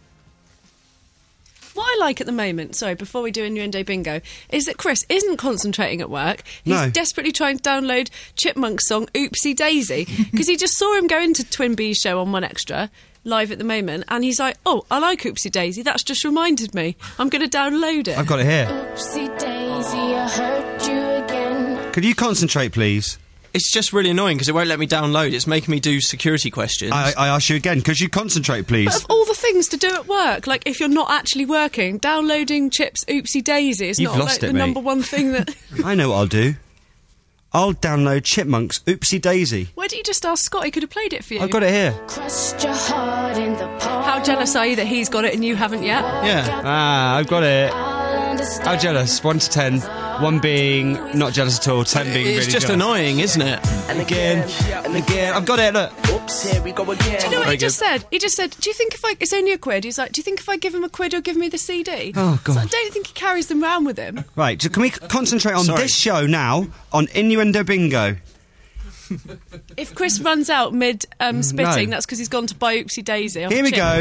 What I like at the moment, sorry, before we do Innuendo Bingo, is that Chris isn't concentrating at work. He's No. desperately trying to download Chipmunk's song Oopsie Daisy, because he just saw him go into Twin Bees show on One Extra, live at the moment, and he's like, oh, I like Oopsie Daisy, that's just reminded me. I'm going to download it. I've got it here. Oopsie Daisy, I hurt you again. Could you concentrate, please? It's just really annoying because it won't let me download. It's making me do security questions. I, I ask you again, could you concentrate, please? But of all the things to do at work, like if you're not actually working, downloading Chip's Oopsie Daisy is You've not lost like it, the mate. number one thing that... I know what I'll do. I'll download Chipmunk's Oopsie Daisy. Why don't you just ask Scott? He could have played it for you. I've got it here. Crushed your heart in the palm. How jealous are you that he's got it and you haven't yet? Yeah. Ah, I've got it. How jealous? One to ten. One being not jealous at all, ten being really It's just jealous. annoying, isn't it? And again, and again. I've got it, look. Oops, here we go again. Do you know what Very he just said? He just said, do you think if I... It's only a quid. He's like, do you think if I give him a quid, he'll give me the C D? Oh, God. So I don't think he carries them round with him. Right, so can we concentrate on Sorry. this show now, on Innuendo Bingo? If Chris runs out mid um, spitting, no. that's because he's gone to buy Oopsie Daisy. off Here we Chip. go.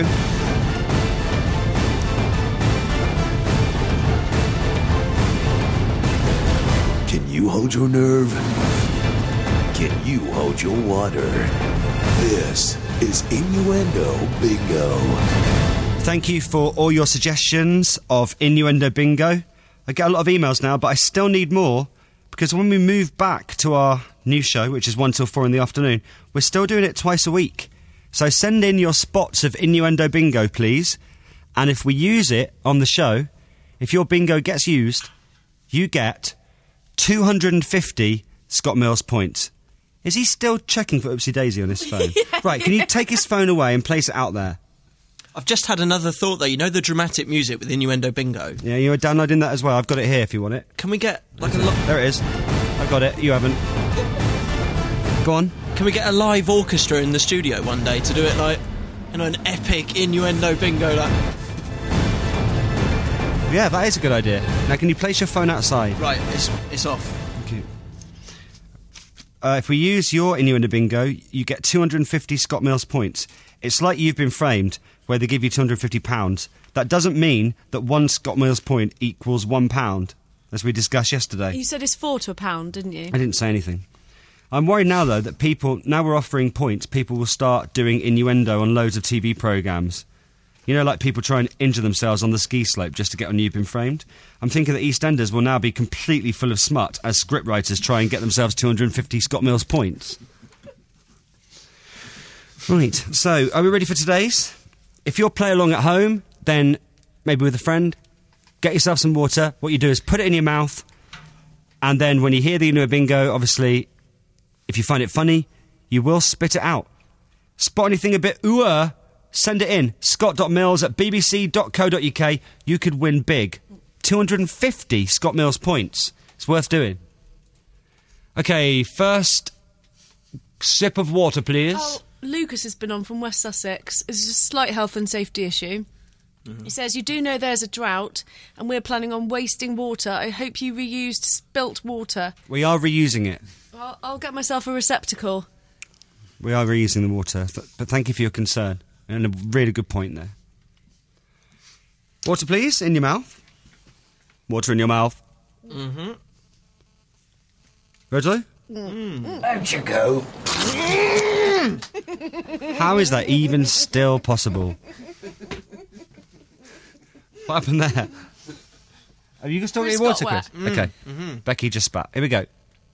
Can you hold your nerve? Can you hold your water? This is Innuendo Bingo. Thank you for all your suggestions of Innuendo Bingo. I get a lot of emails now, but I still need more, because when we move back to our new show, which is one till four in the afternoon, we're still doing it twice a week. So send in your spots of Innuendo Bingo, please. And if we use it on the show, if your bingo gets used, you get two hundred fifty Scott Mills points. Is he still checking for Oopsie Daisy on his phone? Right, can you take his phone away and place it out there? I've just had another thought, though. You know the dramatic music with Innuendo Bingo? Yeah, you were downloading that as well. I've got it here if you want it. Can we get, like, a... Lo- There it is. I've got it. You haven't. Go on. Can we get a live orchestra in the studio one day to do it, like, you know, an epic Innuendo Bingo, like... Yeah, that is a good idea. Now, can you place your phone outside? Right, it's, it's off. Thank you. Uh, if we use your Innuendo Bingo, you get two hundred fifty Scott Mills points. It's like You've Been Framed, where they give you two hundred fifty pounds. That doesn't mean that one Scott Mills point equals one pound, as we discussed yesterday. You said it's four to a pound, didn't you? I didn't say anything. I'm worried now, though, that people, now we're offering points, people will start doing innuendo on loads of T V programmes. You know, like people try and injure themselves on the ski slope just to get on You've Been Framed? I'm thinking that EastEnders will now be completely full of smut as scriptwriters try and get themselves two hundred fifty Scott Mills points. Right, so, are we ready for today's? If you're play along at home, then maybe with a friend, get yourself some water. What you do is put it in your mouth, and then when you hear the Innuendo Bingo, obviously, if you find it funny, you will spit it out. Spot anything a bit ooh, send it in. Scott.mills at bbc.co.uk. You could win big. two hundred fifty Scott Mills points. It's worth doing. Okay, first sip of water, please. Oh, Lucas has been on from West Sussex. It's a slight health and safety issue. He says, you do know there's a drought and we're planning on wasting water. I hope you reused spilt water. We are reusing it. I'll, I'll get myself a receptacle. We are reusing the water, th- but thank you for your concern. And a really good point there. Water, please, in your mouth. Water in your mouth. Mm-hmm. Ready? Mm. Out you go. How is that even still possible? What happened there? Have you still got your water, Chris? Mm. Okay. Mm-hmm. Becky just spat. Here we go.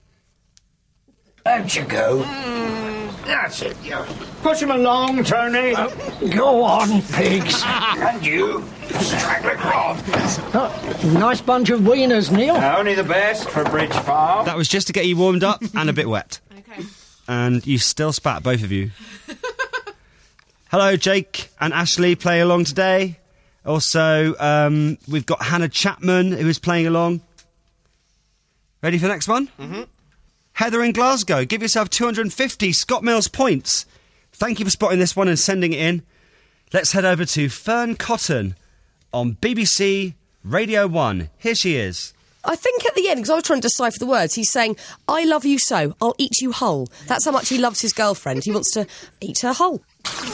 Out you go. That's it, you. Push him along, Tony. Go on, pigs. And you, straggler crop. Oh, nice bunch of wieners, Neil. Only the best for Bridge Farm. That was just to get you warmed up and a bit wet. Okay. And you still spat, both of you. Hello, Jake and Ashley play along today. Also, um, we've got Hannah Chapman, who is playing along. Ready for the next one? Mm-hmm. Heather in Glasgow, give yourself two hundred fifty Scott Mills points. Thank you for spotting this one and sending it in. Let's head over to Fern Cotton on B B C Radio one. Here she is. I think at the end, because I was trying to decipher the words, he's saying, I love you so, I'll eat you whole. That's how much he loves his girlfriend. He wants to eat her whole.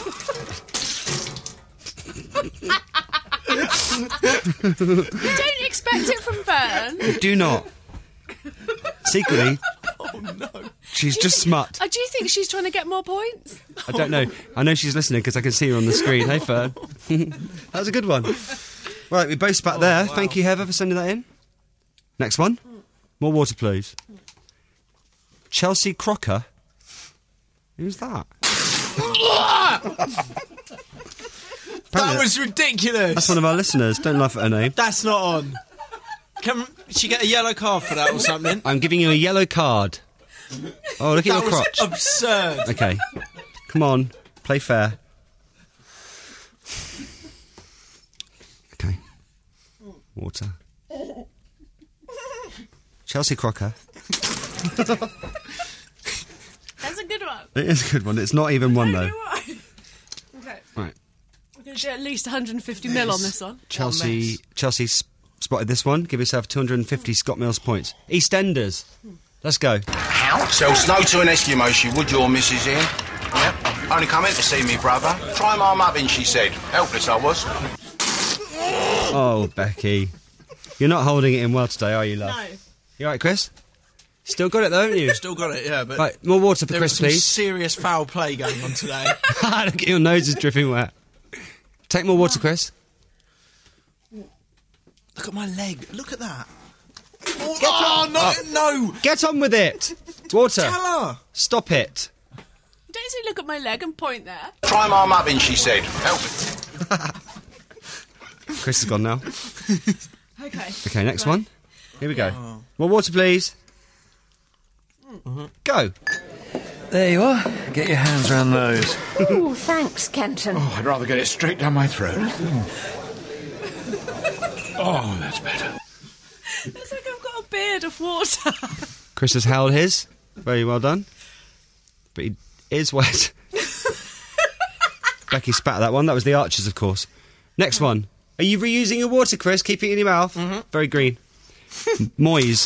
You don't expect it from Fern. Do not. Secretly, Oh, no. she's just smut. Uh, do you think she's trying to get more points? I don't know. I know she's listening because I can see her on the screen. Hey, Fern. That was a good one. Right, we both spat Oh, there. wow. Thank you, Heather, for sending that in. Next one. More water, please. Chelsea Crocker. Who's that? That was ridiculous. That's one of our listeners. Don't laugh at her name. That's not on. Can she get a yellow card for that or something? I'm giving you a yellow card. Oh, look at That your was crotch. absurd. Okay. Come on. Play fair. Okay. Water. Chelsea Crocker. That's a good one. It is a good one. It's not even one, though. Okay. Right. We're going to do at least one hundred fifty mil on this one. Chelsea Chelsea s- spotted this one. Give yourself two hundred fifty Scott Mills points. EastEnders. Let's go. Sell snow to an Eskimo, she would, your missus Ian. Yep. Only come in to see me, brother. Try my muffin, she said. Helpless I was. Oh, Becky. You're not holding it in well today, are you, love? No. You all right, Chris? Still got it, though, haven't you? Still got it, yeah, but... Right, more water for there Chris, was some please. serious foul play going on today. Look at your nose is dripping wet. Take more water, Chris. Look at my leg. Look at that. Oh, oh, no, no. Get on with it. Water. Tell her. Stop it. Don't you look at my leg and point there. Try my muffin, she said. Helpless. Chris is gone now. Okay. Okay, next Right. one. Here we go. Oh. More water, please. Mm-hmm. Go. There you are. Get your hands round those. Ooh, thanks, Kenton. Oh, I'd rather get it straight down my throat. Oh, that's better. It's like I've got a beard of water. Chris has held his. Very well done. But he is wet. Becky spat at that one. That was the Archers, of course. Next one. Are you reusing your water, Chris? Keep it in your mouth. Mm-hmm. Very green. Moise.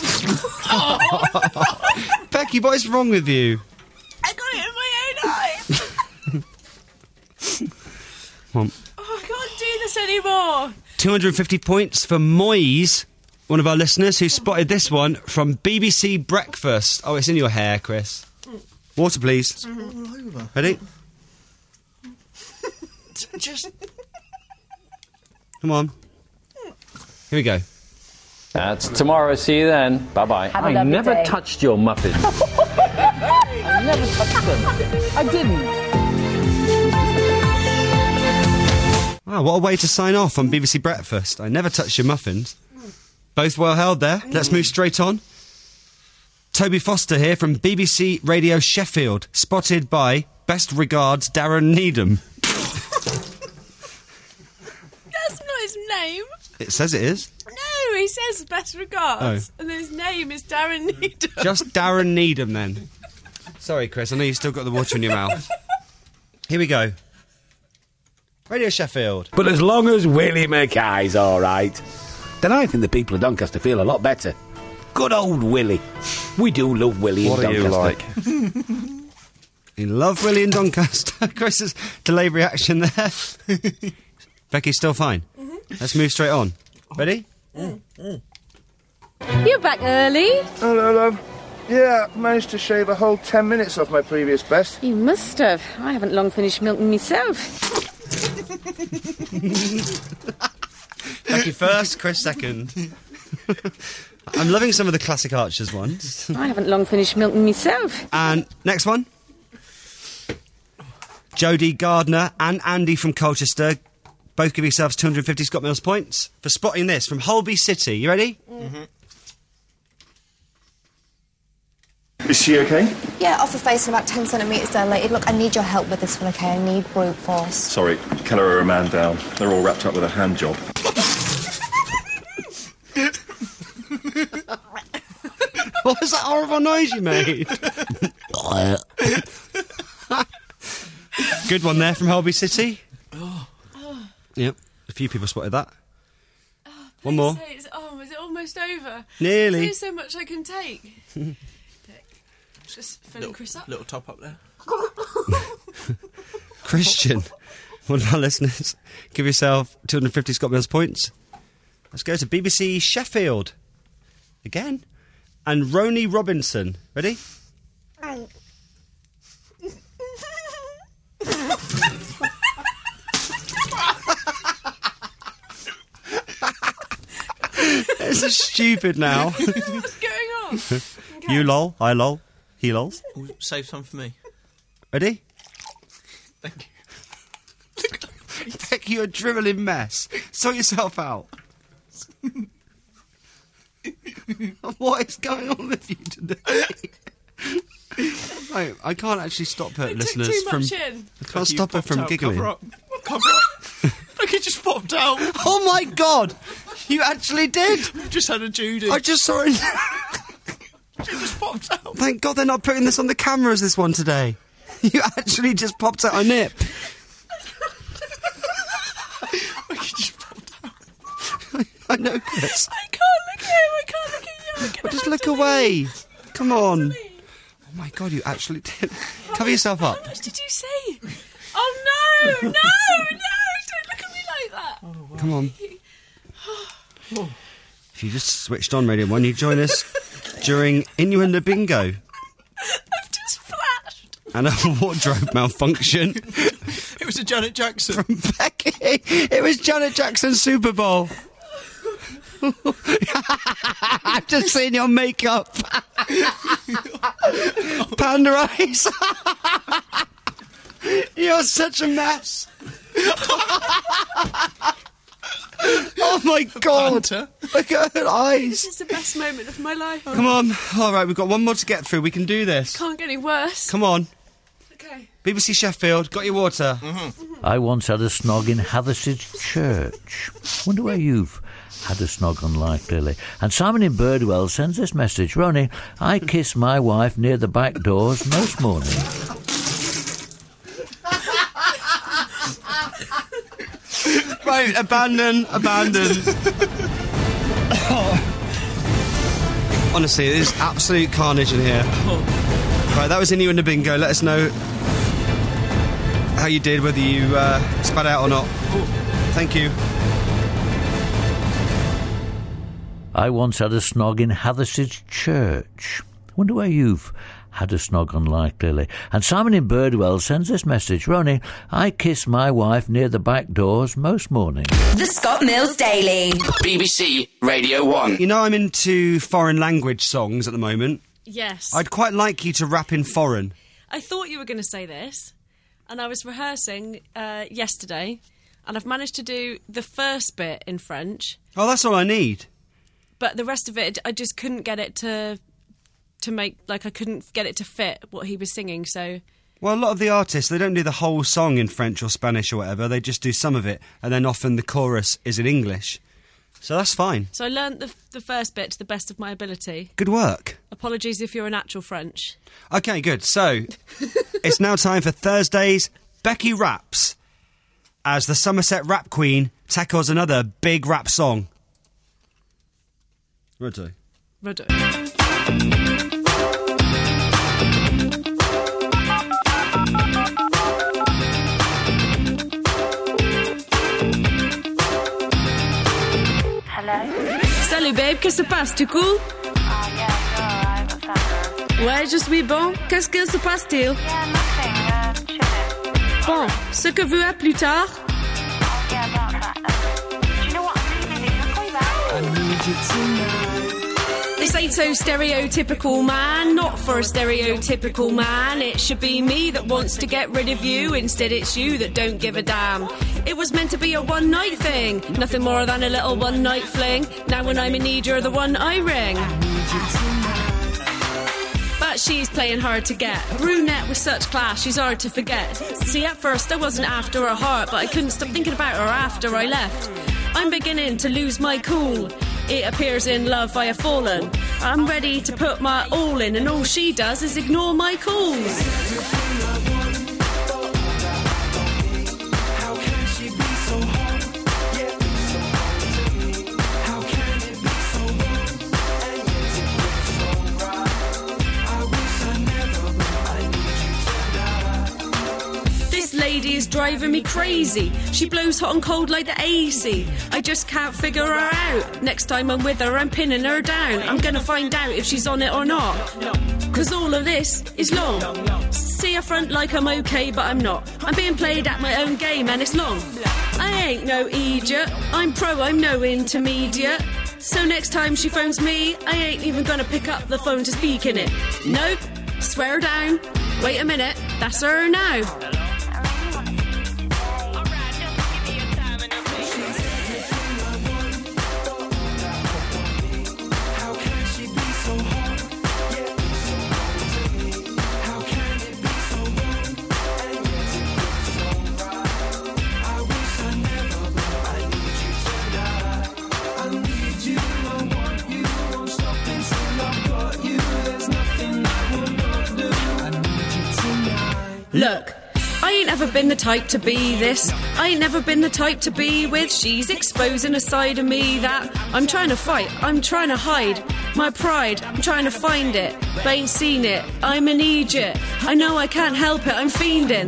Becky, what is wrong with you? I got it in my own eye. Come on. Oh, I can't do this anymore. two hundred fifty points for Moise, one of our listeners who spotted this one from B B C Breakfast. Oh, it's in your hair, Chris. Water, please. All over. Ready? Just... Come on. Here we go. That's tomorrow. See you then. Bye bye. Have a I lovely never day. touched your muffins. I never touched them. I didn't. Ah, what a way to sign off on B B C Breakfast. I never touched your muffins. Both well held there. Let's move straight on. Toby Foster here from B B C Radio Sheffield, spotted by best regards Darren Needham. That's not his name. It says it is. No, he says best regards. Oh. And his name is Darren Needham. Just Darren Needham then. Sorry, Chris, I know you've still got the water in your mouth. Here we go. Radio Sheffield. But as long as Willie Mackay's all right, then I think the people of Doncaster feel a lot better. Good old Willie. We do love Willie What in are you Doncaster. like? You love Willie in Doncaster. Chris's delayed reaction there. Becky's still fine. Mm-hmm. Let's move straight on. Ready? Mm, mm. You're back early. Hello, love. Yeah, managed to shave a whole ten minutes off my previous best. You must have. I haven't long finished milking myself. Becky first, Chris second. I'm loving some of the classic Archers ones. I haven't long finished milking myself. And next one. Jodie Gardner and Andy from Colchester. Both give yourselves two hundred fifty Scott Mills points for spotting this from Holby City. You ready? Mm-hmm. Is she okay? Yeah, off her face and about ten centimetres dilated. Look, I need your help with this one, OK? I need brute force. Sorry, Keller are a man down. They're all wrapped up with a hand job. What was that horrible noise you made? Good one there from Holby City. Oh. Yep, a few people spotted that. Oh, one more. Say, it's, oh, is it almost over? Nearly. There's so much I can take. Just filling little, Chris up. Little top up there. Christian, one of our listeners, give yourself two hundred fifty Scott Mills points. Let's go to B B C Sheffield. Again. And Roni Robinson. Ready? This is stupid now. What's going on? Okay. You lol, I lol, he lols. Ooh, save some for me. Ready? Thank you. Becky, you're a drivelling mess. Sort yourself out. What is going on with you today? Right, I can't actually stop her, I listeners, took too from. much in. I can't stop her from out, giggling. Cover up. Cover up. Becky just popped out. Oh my god! You actually did! Just had a Judy. I just saw it. She just popped out. Thank God they're not putting this on the cameras, this one today. You actually just popped out a nip. Becky just popped out. I, I know, Chris. I can't look at him. I can't look at you. I'm Well, just look away. Come on. Oh my God, you actually did. Cover yourself up. How much did you say? Oh no! No! No! Don't look at me like that. Oh, wow. Come on. If you just switched on Radio one, you join us during Innuendo Bingo. I've just flashed. And a wardrobe malfunction. It was a Janet Jackson. From Becky. It was Janet Jackson's Super Bowl. I've just seen your makeup. Panda eyes. You're such a mess. Oh my God. Look at her eyes. This is the best moment of my life. Come on. All right, we've got one more to get through. We can do this. Can't get any worse. Come on. Okay. B B C Sheffield, got your water. Mm-hmm. I once had a snog in Hathersage Church. Wonder where you've had a snog unlike Lily. And Simon in Birdwell sends this message. Ronnie, I kiss my wife near the back doors most mornings. Right, abandon, abandon. Oh. Honestly, it is absolute carnage in here. Right, that was Innuendo Bingo. Let us know how you did, whether you uh, spat out or not. Thank you. I once had a snog in Hathersage Church. Wonder where you've had a snog unlike Lily. And Simon in Birdwell sends this message. Ronnie, I kiss my wife near the back doors most mornings. The Scott Mills Daily. B B C Radio one. You know I'm into foreign language songs at the moment. Yes. I'd quite like you to rap in foreign. I thought you were going to say this, and I was rehearsing uh, yesterday, and I've managed to do the first bit in French. Oh, that's all I need. But the rest of it, I just couldn't get it to to make, like, I couldn't get it to fit what he was singing, so... Well, a lot of the artists, they don't do the whole song in French or Spanish or whatever, they just do some of it, and then often the chorus is in English. So that's fine. So I learnt the, the first bit to the best of my ability. Good work. Apologies if you're an actual French. OK, good. So, it's now time for Thursday's Becky Raps. as the Somerset rap queen tackles another big rap song. Ready? Ready. Salut babe, qu'est-ce qui se passe, tu cool? Ouais, je suis bon. Qu'est-ce qu'il se passe-t-il? Bon, ce que veux à plus tard? This ain't so stereotypical, man. Not for a stereotypical man. It should be me that wants to get rid of you. Instead, it's you that don't give a damn. It was meant to be a one-night thing. Nothing more than a little one-night fling. Now when I'm in need, you're the one I ring. But she's playing hard to get. Brunette with such class, she's hard to forget. See, at first I wasn't after her heart, but I couldn't stop thinking about her after I left. I'm beginning to lose my cool. It appears in love I have fallen. I'm ready to put my all in, and all she does is ignore my calls. Lady is driving me crazy. She blows hot and cold like the A C. I just can't figure her out. Next time I'm with her, I'm pinning her down. I'm gonna find out if she's on it or not. Cause all of this is long. See her front like I'm okay, but I'm not. I'm being played at my own game and it's long. I ain't no idiot. I'm pro, I'm no intermediate. So next time she phones me, I ain't even gonna pick up the phone to speak in it. Nope, swear down. Wait a minute, that's her now. Look, I ain't ever been the type to be this. I ain't never been the type to be with. She's exposing a side of me that I'm trying to fight, I'm trying to hide. My pride, I'm trying to find it, but ain't seen it. I'm an idiot. I know I can't help it, I'm fiending.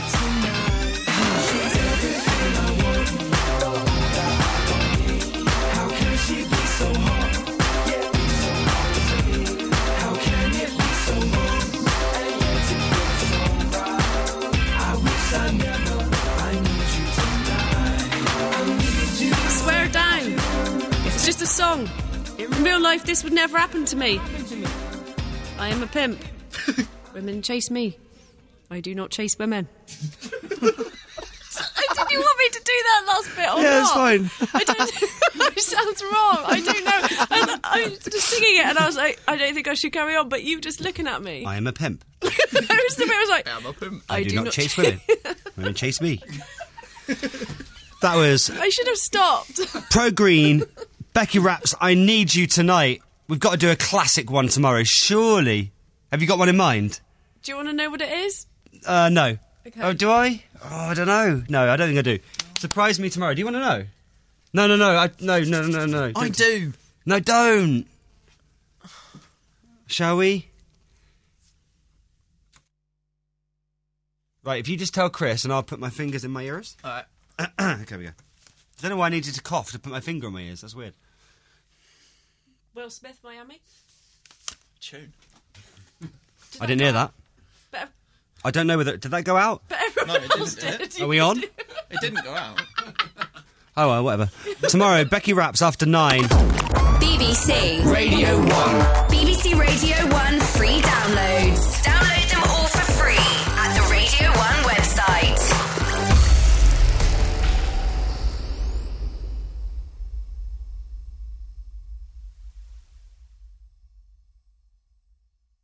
Just a song. In real life, this would never happen to me. I am a pimp. Women chase me. I do not chase women. Did you want me to do that last bit or yeah, not? it's fine. I don't. It sounds wrong. I don't know. And I was just singing it, and I was like, I don't think I should carry on. But you just looking at me. I am a pimp. That was the bit I was like, I am a pimp. I, I do, do not, not chase ch- women. Women chase me. That was I should have stopped. Pro Green. Becky Raps, I Need You Tonight. We've got to do a classic one tomorrow, surely. Have you got one in mind? Do you want to know what it is? Uh, no. Okay. Oh, do I? Oh, I don't know. No, I don't think I do. Surprise me tomorrow. Do you want to know? No, no, no. I, no, no, no, no. I Don't. do. No, don't. Shall we? Right, if you just tell Chris and I'll put my fingers in my ears. All right. Okay, we go. I don't know why I needed to cough to put my finger on my ears. That's weird. Will Smith, Miami. Tune. Did I didn't hear that. But, I don't know whether... Did that go out? but everyone No, it else didn't, did. Are we on? It didn't go out. Oh, well, whatever. Tomorrow, Becky Raps after nine. B B C Radio one. B B C Radio one free downloads. Download